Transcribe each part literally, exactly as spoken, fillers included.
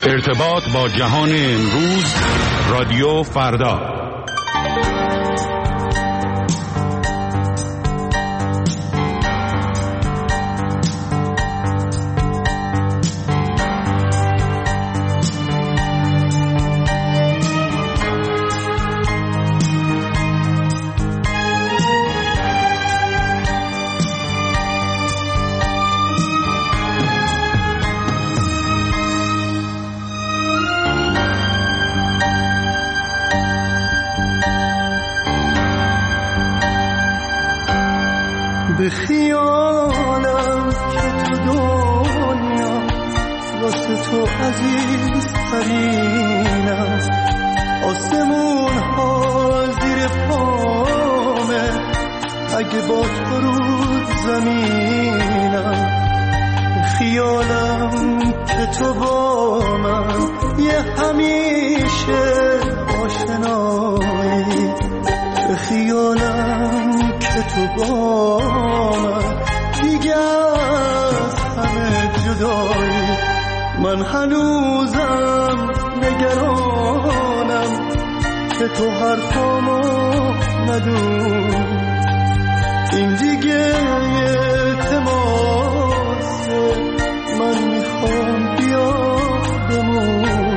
ارتباط با جهان امروز، رادیو فردا. به خیالم که تو دنیا واسه تو عزیز ترینم، آسمون ها زیر پامه اگه با تو رود زمینم. به خیالم که تو با من یه همیشه آشنایی، به خیالم که تو با من دیگه از همه جدایی. من هنوزم نگرانم که تو حرفامو ندونی، این دیگه یه تماسه، من میخوام بیا بمونی.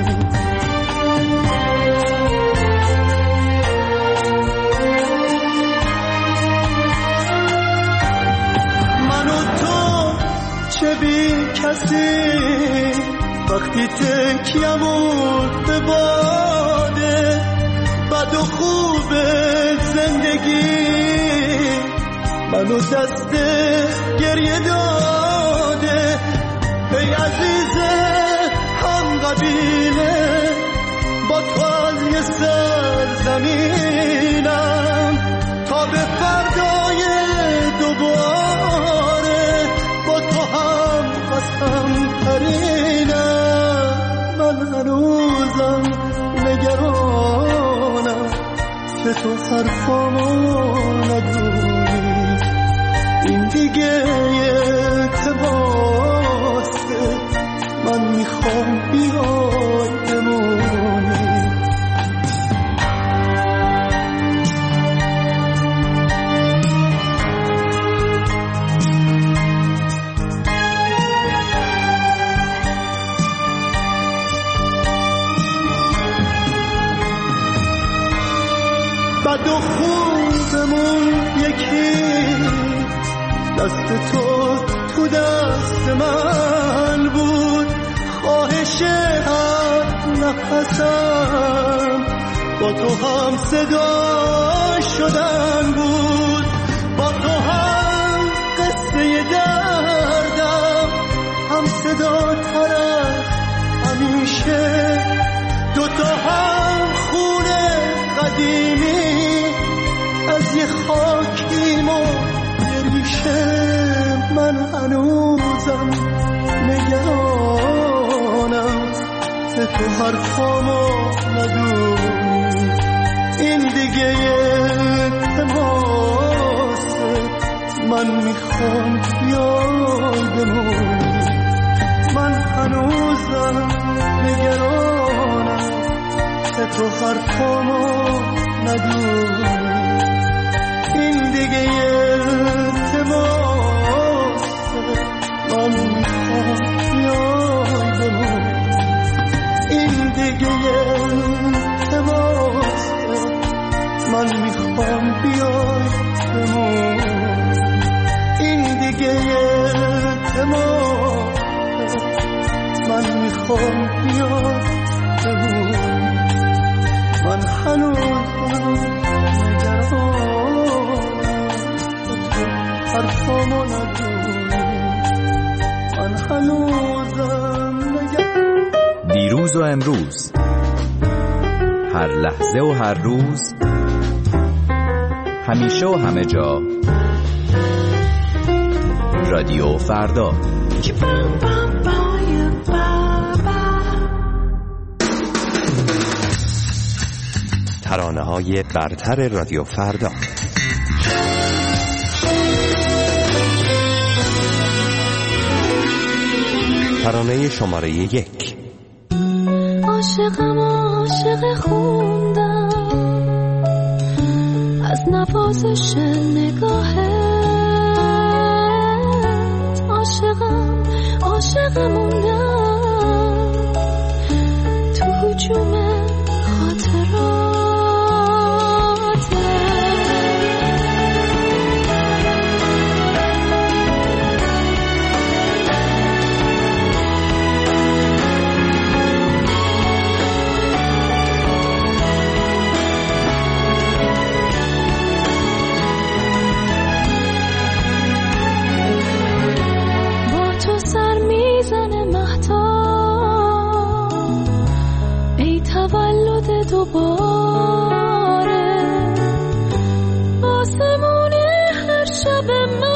چه بی کسی وقتی تکیمون به باده، بد و خوب زندگی منو دست گریه داده. ای عزیز هم قبیله، با تو از یه سرزمینم تا به فردای دوباره با تو هم قسم ترینم. من هنوزم نگرانم که تو حرفامو ندونی، این دیگه یه تباسته، من میخوام بیای بمونی. بد و خوبمون یکی، دست تو تو دست من بود، خواهش هر نفسم با تو هم صدا شدن بود، با تو هم قصه دردم هم صدا تر از همیشه، دوتا هم خونه قدیمی از یه خاکیم و یه ریشه. من هنوزم نگرانم که تو حرفامو ندونی، این دیگه یه تماسه، من میخوام بیای بمونی. من هنوزم نگرانم که تو حرفامو ندونی، این دیگه یه تماسه، من میخوام بیای بمونی، این دیگه یه تماسه، من میخوام بیای بمونی، این دیگه یه تماسه، من میخوام بیای بمونی. من هنوزم نگرانم که تو حرفامو ندونی، من هنوزم نگرانم. دیروز و امروز، هر لحظه و هر روز، همیشه و همه جا، رادیو فردا. ترانه‌های برتر رادیو فردا. ترانه شماره یک. عاشقم عاشق خوندم از نوازش نگاهت، عاشقم عاشق موندم تو هجوم خاطرات. دوباره آسمون هر شب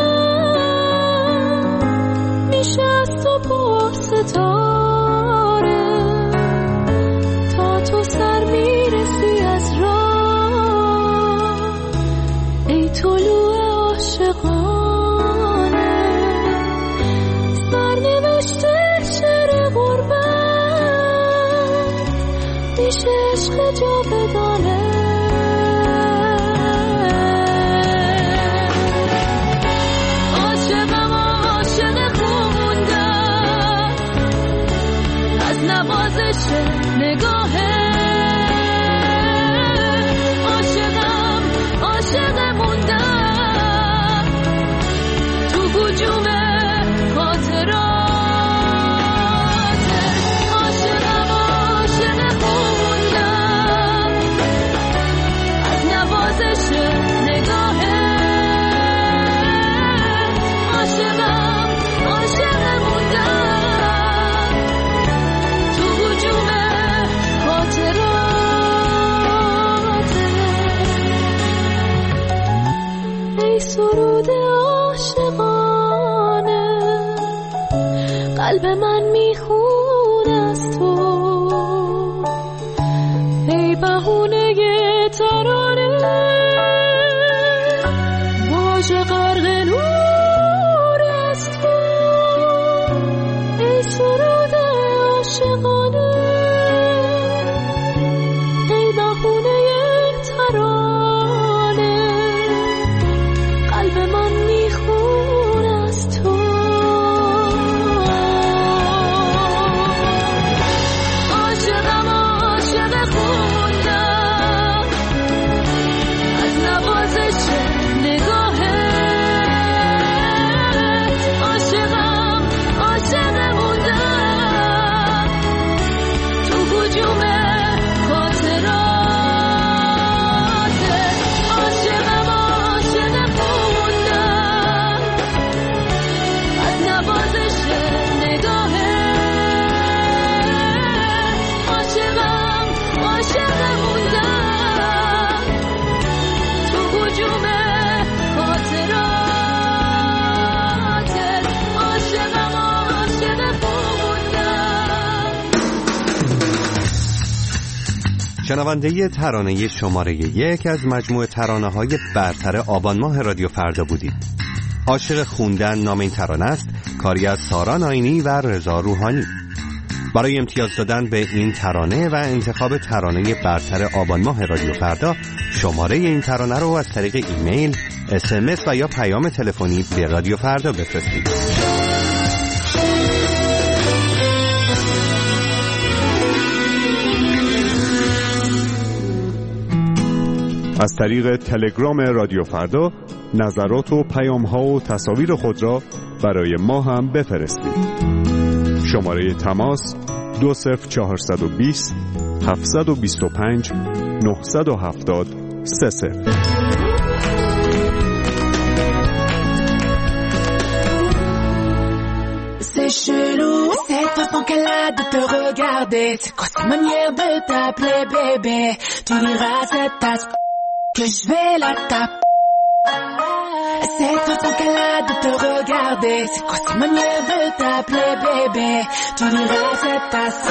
من میشه از تو پر ستاره، تا تو سر میرسی از راه ای طلوع عاشقانه. سرنوشته شعر غربت میشه عشق جاودانه. عاشقم عاشق خوندم از نوازش نگاهه، عاشقم عاشق موندم تو هجوم خاطرات. سرود عاشقانه قلب من میخونه از تو، ای بهونه ترانه واژه غرق نور از تو، ای سرود عاشقانه ای بهونه ترانه قلب من میخونه از تو. عاشقم عاشق خوندم از نوازش نگاهه، عاشقم عاشق موندم تو هجوم خاطرات. عاشقم عاشق خوندم از نوازش نگاهه، عاشقم عاشق موندم تو هجوم خاطرات. عاشقم عاشق خوندم. شنونده ترانه شماره یک از مجموعه ترانه‌های برتر آبان ماه رادیو فردا بودید. عاشق خوندن نام این ترانه است، کاری از سارا ناینی و رضا روحانی. برای امتیاز دادن به این ترانه و انتخاب ترانه برتر آبان ماه رادیو فردا، شماره این ترانه رو از طریق ایمیل، اس ام اس و یا پیام تلفنی به رادیو فردا بفرستید. از طریق تلگرام رادیو فردا نظرات و پیام‌ها و تصاویر خود را برای ما هم بفرستید. شماره تماس دو صفر چهارصد و بیست هفتصد و بیست و پنج نهصد و هفتاد سه صفر. C'est chelou, cette façon qu'elle a de te regarder. C'est quoi cette manière de t'appeler bébé? Tu diras à cette tasse que je vais la taper. Cette façon qu'elle a de te regarder. C'est quoi cette manière de t'appeler bébé? Tu diras à cette tasse.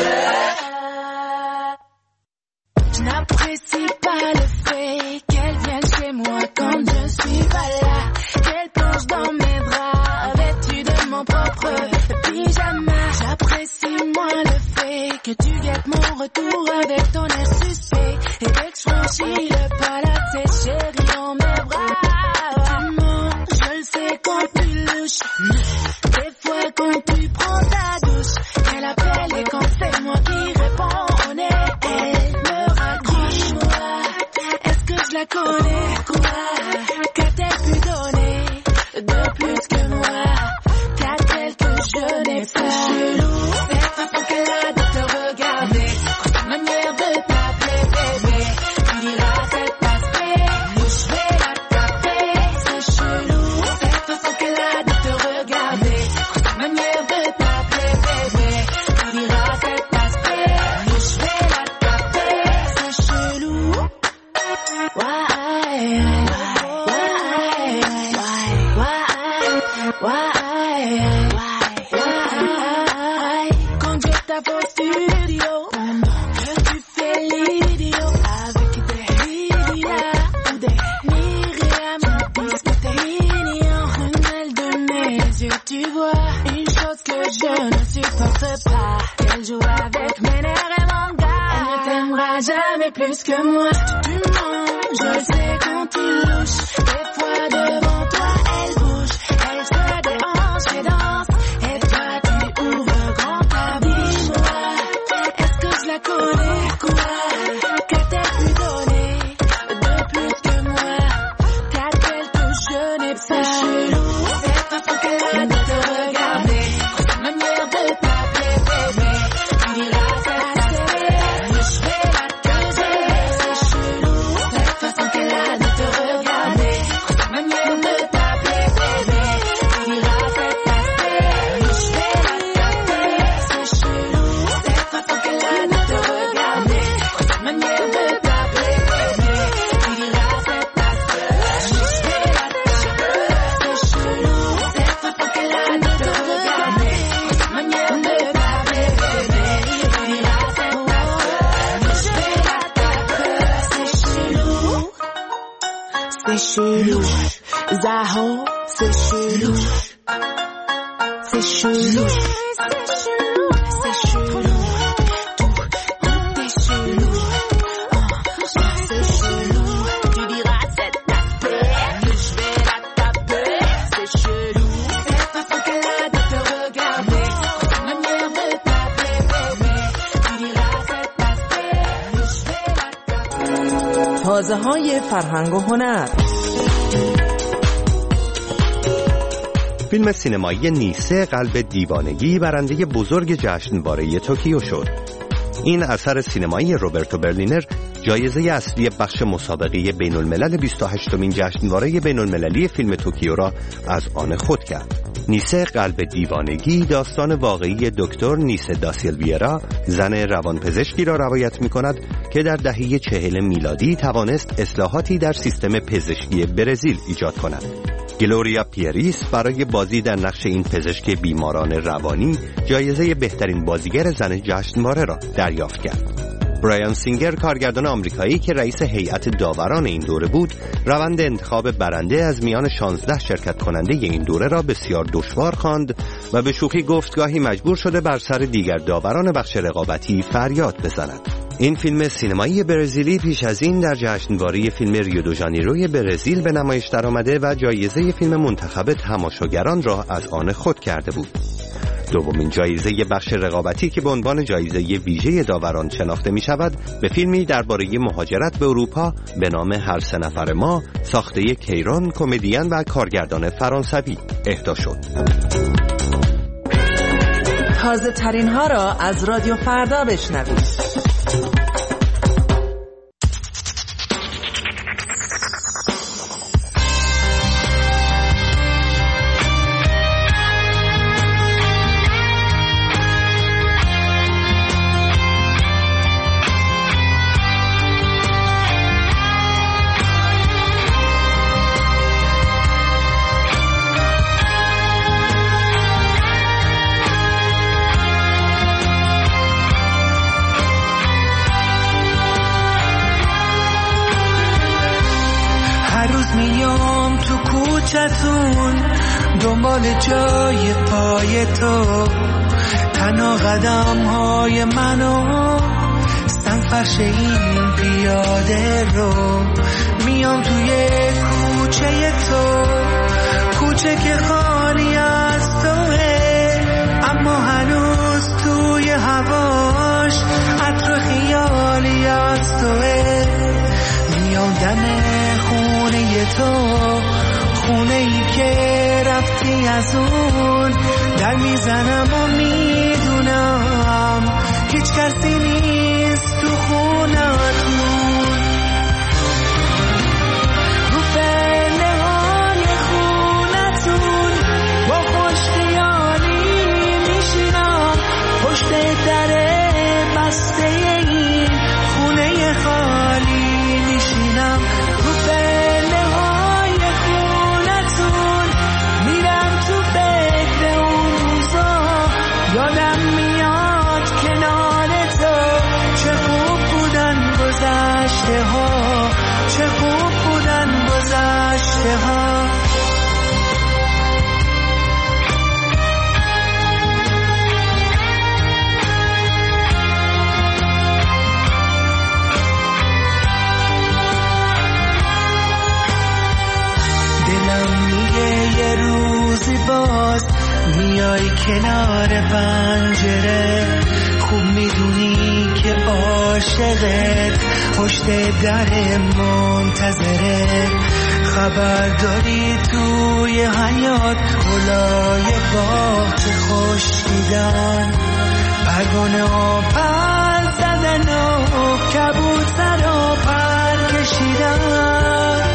Je n'apprécie pas le fait qu'elle vienne chez moi quand je suis pas là. Qu'elle plonge dans mes bras vêtue de mon propre pyjama. J'apprécie moins le fait que tu guettes mon retour avec ton air suspect. Et dès que je franchis le pas là, c'est chérie dans mes bras. Maman, je le sais quand tu louches. Des fois quand tu prends ta douche, elle appelle et quand c'est moi qui réponds, on est, elle me raccroche. Moi, est-ce que je la connais? Quoi? Qu'a-t-elle pu donner de plus que moi? Qu'a-t-elle que je n'ai pas? Chelou, cette façon qu'elle a de te regarder, sa manière de t'appeler bébé, tu diras cette aspect, où je vais la taper. C'est chelou, cette façon qu'elle a de te regarder, sa manière de t'appeler bébé, tu diras cette aspect, où je vais la taper. C'est chelou. Why, why, why, why, why? Quand je tape au studio, que tu fais l'idiot avec des Lydia ou des Myriam, puisque t'es mignon, ruelle de mes yeux, tu vois une chose que je ne supporte pas, qu'elle joue avec mes nerfs et mon gars. Elle ne t'aimera jamais plus que moi. Tu mens, je sais quand tu louches. Des fois devant toi elle bouge, elle se déhanche et danse, et toi tu ouvres grand ta bouche. Moi, est-ce que je la connais? Quoi? Qu'a-t-elle pu donner de plus que moi? Qu'a-t-elle que je n'ai pas? C'est chelou, cette façon qu'elle a de te regarder, sa manière de t'appeler bébé, tu diras cette aspect, je vais la causer. C'est chelou, cette façon qu'elle a de te regarder, sa manière de t'appeler bébé, tu diras cet aspect, je vais la taper. C'est chelou, cette façon qu'elle a de te regarder, sa manière de t'appeler bébé, tu diras cet aspect, je vais la taper. C'est chelou, cette façon qu'elle a de te regarder, sa manière de t'appeler bébé, tu diras cet aspect, je vais la taper. C'est chelou, c'est chelou, Zaho, c'est chelou, c'est chelou, c'est chelou, tout, tout est chelou, ah, c'est chelou, tu diras cet aspect, que je vais la taper. C'est chelou, cette façon qu'elle a de te regarder, sa manière de t'appeler bébé, tu diras cet aspect, que je vais la taper. حوزه های فرهنگ و هنر. فیلم سینمایی نیسه قلب دیوانگی برنده بزرگ جشنواره توکیو شد. این اثر سینمایی روبرتو برلینر جایزه اصلی بخش مسابقه بین الملل بیست و هشتمین جشنواره بین المللی فیلم توکیو را از آن خود کرد. نیسه قلب دیوانگی داستان واقعی دکتر نیسه داسیلویرا، زن روانپزشکی را روایت می کند که در دهه چهل میلادی توانست اصلاحاتی در سیستم پزشکی برزیل ایجاد کند. گلوریا پیریس برای بازی در نقش این پزشک بیماران روانی جایزه بهترین بازیگر زن جشنواره را دریافت کرد. برایان سینگر، کارگردان آمریکایی که رئیس هیئت داوران این دوره بود، روند انتخاب برنده از میان شانزده شرکت کننده این دوره را بسیار دشوار خواند و به شوخی گفت گاهی مجبور شده بر سر دیگر داوران بخش رقابتی فریاد بزند. این فیلم سینمایی برزیلی پیش از این در جشنواره فیلم ریو دو ژانیروی برزیل به نمایش درآمده و جایزه فیلم منتخب تماشاگران را از آن خود کرده بود. دومین جایزه بخش رقابتی که به عنوان جایزه ویژه داوران شناخته می شود به فیلمی درباره مهاجرت به اروپا به نام هر سه نفر ما، ساخته کیرون، کمدین و کارگردان فرانسوی اهدا شد. تازه ترین ها را از رادیو فردا بشنوید. میام تو کوچتون دنبال جای پای تو، تنها قدم های منو سنفرش این پیاده رو میام توی کوچه تو، کوچه که خالی از توه اما هنوز توی هواش عطر خیالی از توه. میام دم خونه تو، خونه ای که رفتی از اون، در میزنم و میدونم هیچ کسی نیست تو خونتون. رو پله های خونتون با خوش خیالی میشینم، پشت در بسته این خونه خالی میشینم. رو پله های خونتون میرم تو فکر اون روزا، یادم میاد کنار تو چه خوب بودن گذشته ها، چه خوب بودن گذشته ها. یه روزی باز میای کنار پنجره، خوب میدونی که عاشقت پشت در منتظره. خبر داری توی حیات گلای باغ خوش دیدن، پروانه ها پر زدن و کبوتر ها پر کشیدن.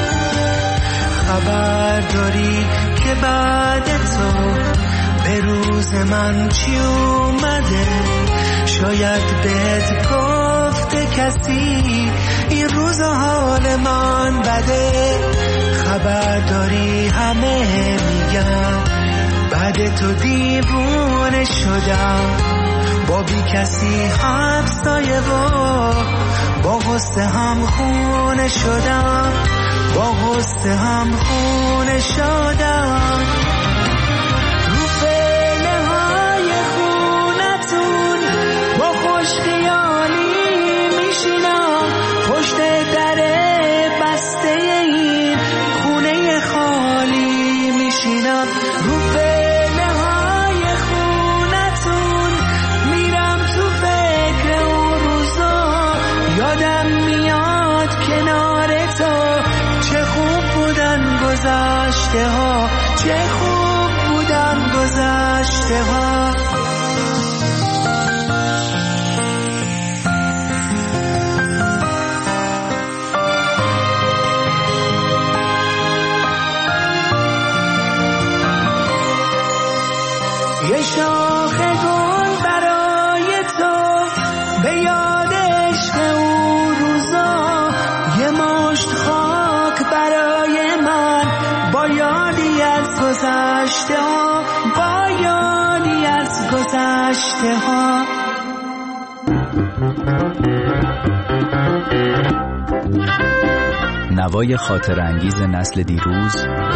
خبر داری که بعد تو به روز من چی اومده، شاید بهت گفته کسی این روز حال من بده. خبر داری همه میگن بعد تو دیوونه شدم، با بی کسی همسایه و با غصه هم خونه شدم، با غصه هم خونه شدم. رو پله های خونتون با خوش خیالی میشینم، پشت در بسته این خونه خالی میشینم. رو پله های خونتون میرم تو فکر اون روزا، یادم میاد کنار تو چه خوب بودن گذشته ها، چه خوب بودن گذشته ها. یه شاخ گل برای تو به یاد عشق اون روزا، یه مشت خاک برای من با یادی از گذشته ها، با یادی از گذشته ها. نوای خاطر انگیز نسل دیروز،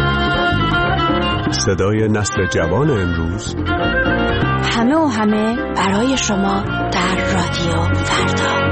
صدای نسل جوان امروز، همه و همه برای شما در رادیو فردا.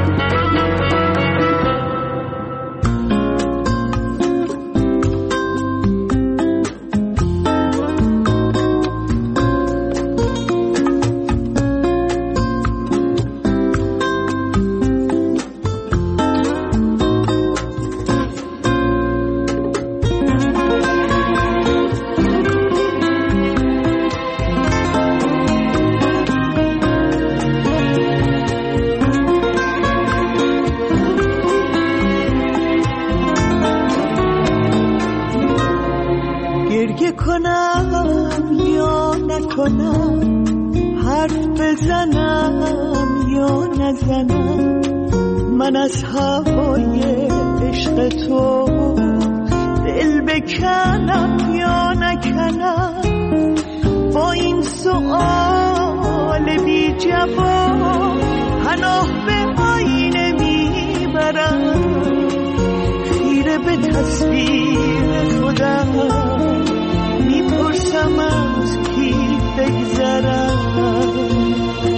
کنم یا نکنم، حرف بزنم یا نزنم، من از هوای عشق تو دل بکنم یا نکنم. با این سؤال بی جواب پناه به آینه میبرم، خیره به تصویر خودم میپرسم از کی بگذرم.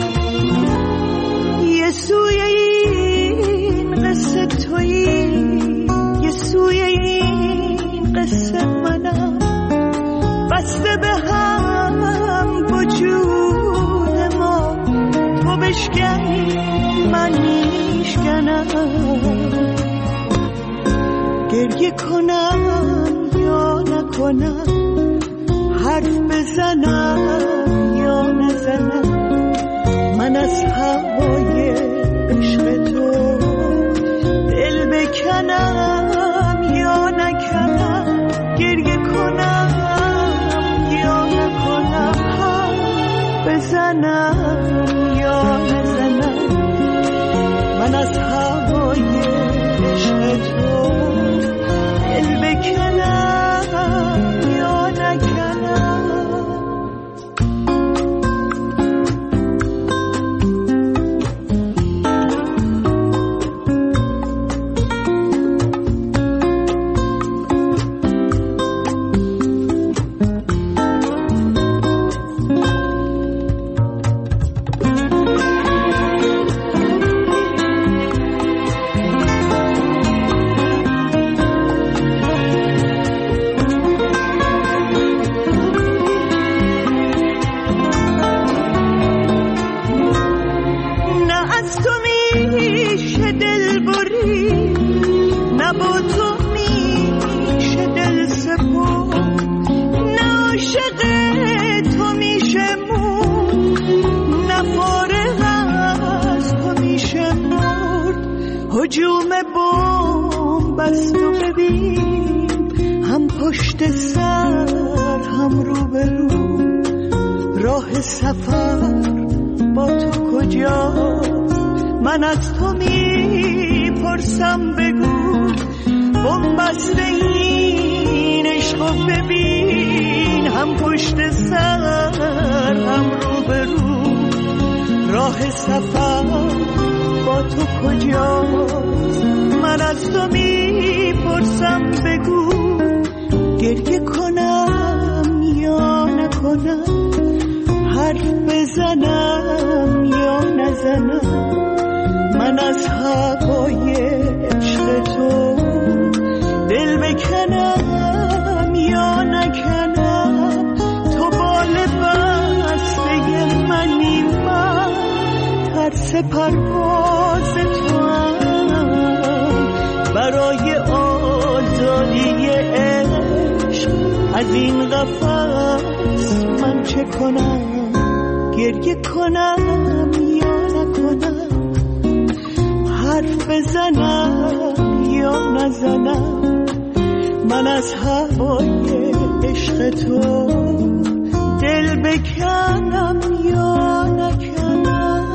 بشکنم، گریه کنم یا نکنم، حرف بزنم یا نزنم، من از هوای عشق تو دل بکنم یا نکنم، گریه کنم یا نکنم، حرف بزنم یا نزنم، من از هوای عشق تو دل بکنم یا نکنم. هجوم بمب بست و ببین، هم پشت سر هم رو به رو، راه سفر با تو کجاست؟ من از تو میپرسم بگو، بمب بست این عشقو ببین، هم پشت سر هم رو به رو، راه سفر با تو کجاست؟ من از تو میپرسم بگو، گریه کنم یا نکنم، حرف بزنم یا نزنم، من از هوای عشق تو دل بکنم یا نکنم، تو بال بسته منی، من ترس پرواز تو هم، برای آزادی عشق از این قفس من چه کنم؟ گریه کنم یا نکنم، حرف بزنم یا نزنم، من از هوای عشق تو دل بکنم یا نکنم.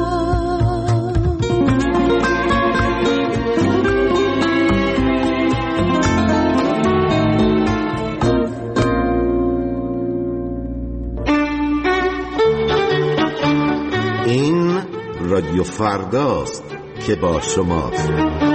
این رادیو فرداست که با شماست.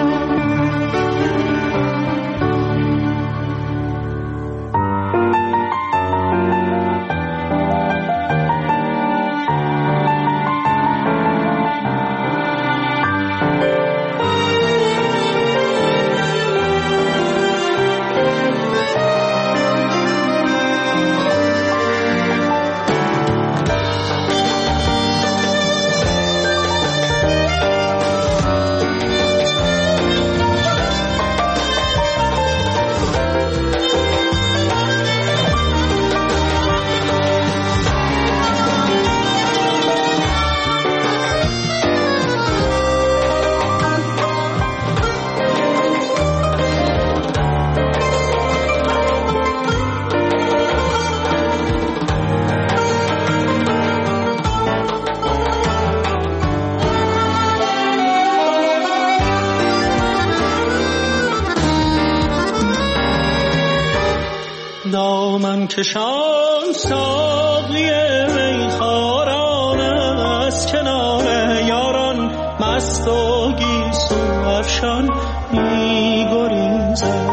دامن کشان ساقی میخواران، از کنار یاران مست و گیسو افشان می‌گریزد،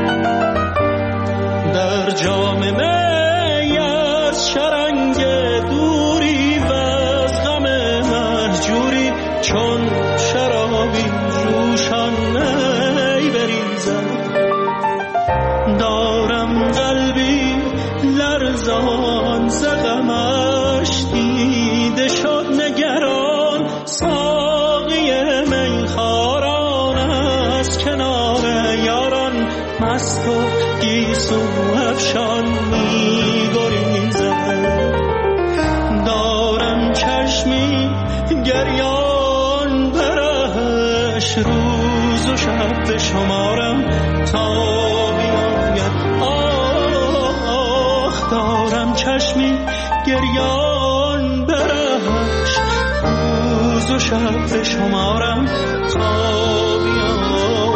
در جام می از شرنگ دوری و از غم مهجوری، چون شرابی جوشان می بریزد. دارم قلبی لرزان ز غمش، دیده شد نگران ساقی میخواران، از تو گیسو افشان می‌گریزد. دارم چشمی گریان برش، روز و شب به شمارم تا بیاید. آخ دارم چشمی گریان برش، روز و شب به شمارم تا بیاید.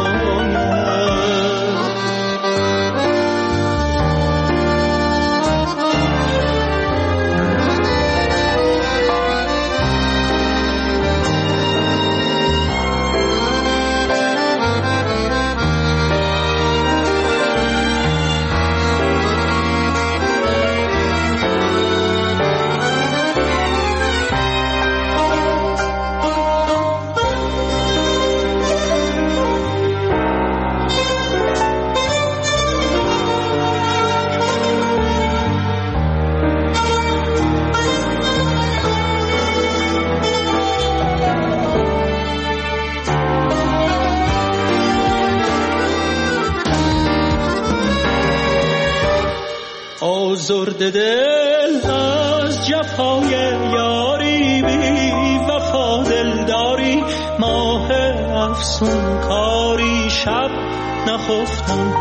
آزرده دل از جفای یاری، بی وفا دلداری، ماه افسون کاری، شب نخفتم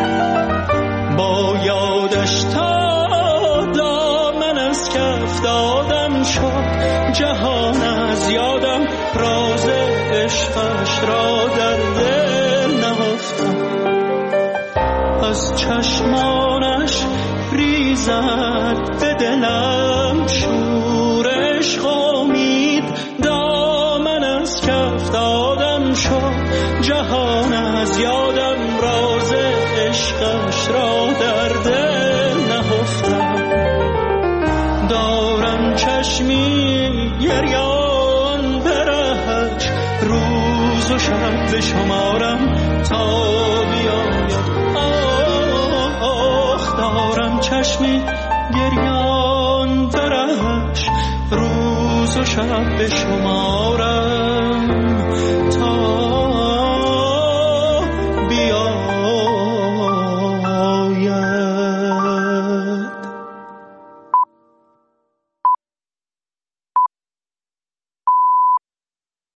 با یادش تا دامن از کف دادم شد. جهان از یادم راز عشقش را در دل نهفتم. از چشمانش ریزد به دلم شور عشق امید، دامن از کف دادم شد. جهان از یادم راز عشقش را در دل نهفتم. دارم چشمی گریان برهش، روز و شب به شمارم تا بیاید. آخ دارم چشمی گریان برهش، روز و شب به شمارم